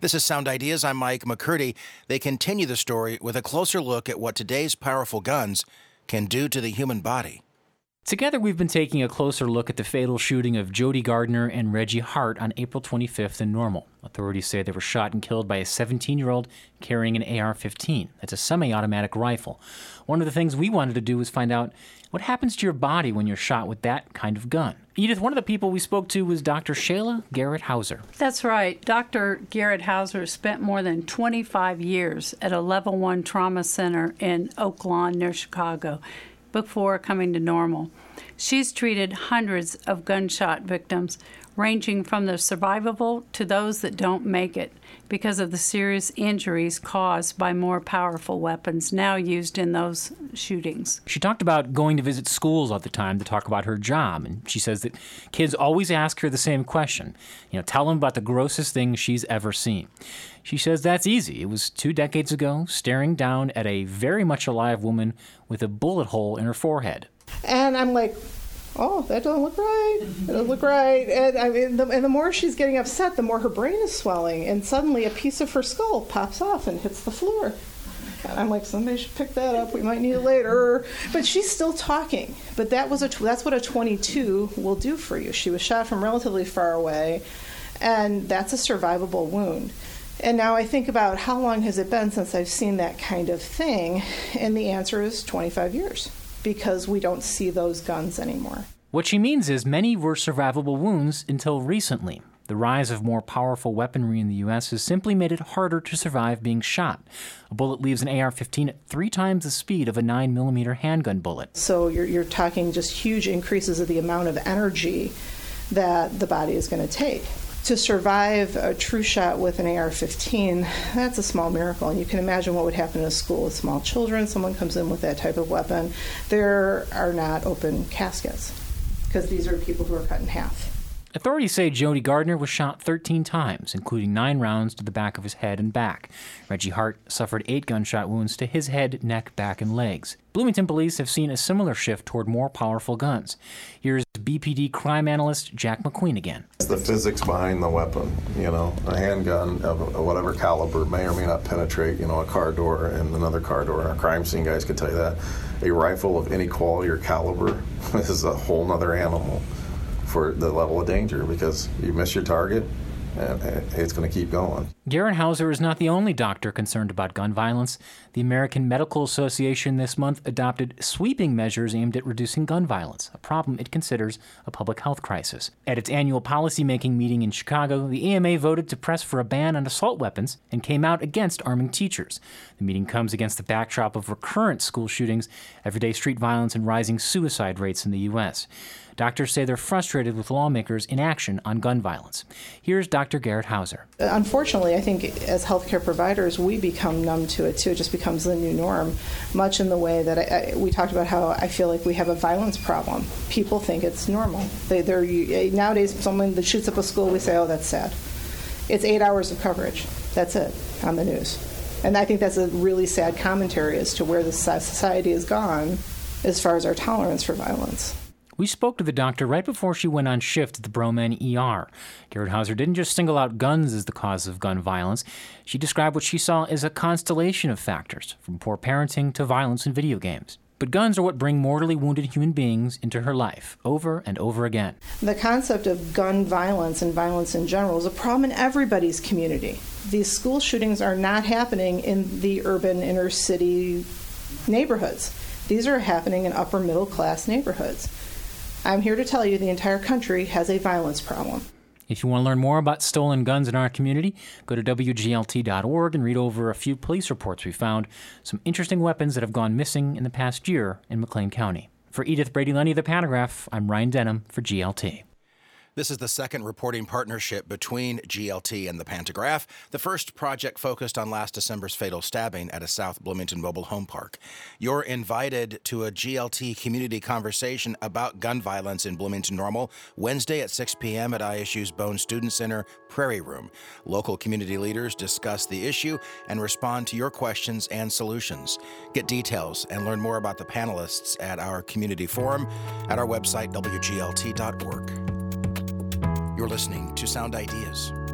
This is Sound Ideas. I'm Mike McCurdy. They continue the story with a closer look at what today's powerful guns can do to the human body. Together, we've been taking a closer look at the fatal shooting of Jody Gardner and Reggie Hart on April 25th in Normal. Authorities say they were shot and killed by a 17-year-old carrying an AR-15. That's a semi-automatic rifle. One of the things we wanted to do was find out what happens to your body when you're shot with that kind of gun. Edith, one of the people we spoke to was Dr. Shayla Garrett Hauser. That's right. Dr. Garrett Hauser spent more than 25 years at a Level 1 trauma center in Oak Lawn near Chicago before coming to Normal. She's treated hundreds of gunshot victims, ranging from the survivable to those that don't make it because of the serious injuries caused by more powerful weapons now used in those shootings. She talked about going to visit schools all the time to talk about her job, and she says that kids always ask her the same question. Tell them about the grossest thing she's ever seen. She says that's easy. It was 2 decades ago, staring down at a very much alive woman with a bullet hole in her forehead. And I'm like, oh, that doesn't look right. It doesn't look right. And the more she's getting upset, the more her brain is swelling. And suddenly a piece of her skull pops off and hits the floor. And I'm like, somebody should pick that up. We might need it later. But she's still talking. But that's what a 22 will do for you. She was shot from relatively far away, and that's a survivable wound. And now I think about how long has it been since I've seen that kind of thing, and the answer is 25 years. Because we don't see those guns anymore. What she means is many were survivable wounds until recently. The rise of more powerful weaponry in the U.S. has simply made it harder to survive being shot. A bullet leaves an AR-15 at 3 times the speed of a 9mm handgun bullet. So you're talking just huge increases of the amount of energy that the body is going to take. To survive a true shot with an AR-15, that's a small miracle. And you can imagine what would happen in a school with small children. Someone comes in with that type of weapon. There are not open caskets because these are people who are cut in half. Authorities say Jody Gardner was shot 13 times, including 9 rounds to the back of his head and back. Reggie Hart suffered 8 gunshot wounds to his head, neck, back, and legs. Bloomington police have seen a similar shift toward more powerful guns. Here's BPD crime analyst Jack McQueen again. It's the physics behind the weapon. A handgun of whatever caliber may or may not penetrate, a car door and another car door. Our crime scene guys can tell you that. A rifle of any quality or caliber is a whole nother animal for the level of danger, because you miss your target and it's going to keep going. Garrett Hauser is not the only doctor concerned about gun violence. The American Medical Association this month adopted sweeping measures aimed at reducing gun violence, a problem it considers a public health crisis. At its annual policymaking meeting in Chicago, the AMA voted to press for a ban on assault weapons and came out against arming teachers. The meeting comes against the backdrop of recurrent school shootings, everyday street violence, and rising suicide rates in the U.S. Doctors say they're frustrated with lawmakers' inaction on gun violence. Here's Dr. Garrett Hauser. Unfortunately, I think as healthcare providers, we become numb to it too. It just becomes the new norm, much in the way that we talked about how I feel like we have a violence problem. People think it's normal. Nowadays, someone that shoots up a school, we say, oh, that's sad. It's 8 hours of coverage. That's it on the news. And I think that's a really sad commentary as to where the society has gone as far as our tolerance for violence. We spoke to the doctor right before she went on shift at the Broman ER. Garrett Hauser didn't just single out guns as the cause of gun violence. She described what she saw as a constellation of factors, from poor parenting to violence in video games. But guns are what bring mortally wounded human beings into her life, over and over again. The concept of gun violence and violence in general is a problem in everybody's community. These school shootings are not happening in the urban inner city neighborhoods. These are happening in upper middle class neighborhoods. I'm here to tell you the entire country has a violence problem. If you want to learn more about stolen guns in our community, go to WGLT.org and read over a few police reports we found, some interesting weapons that have gone missing in the past year in McLean County. For Edith Brady-Lenny of The Pantograph, I'm Ryan Denham for GLT. This is the second reporting partnership between GLT and the Pantograph. The first project focused on last December's fatal stabbing at a South Bloomington mobile home park. You're invited to a GLT community conversation about gun violence in Bloomington Normal, Wednesday at 6 p.m. at ISU's Bone Student Center Prairie Room. Local community leaders discuss the issue and respond to your questions and solutions. Get details and learn more about the panelists at our community forum at our website, WGLT.org. You're listening to Sound Ideas.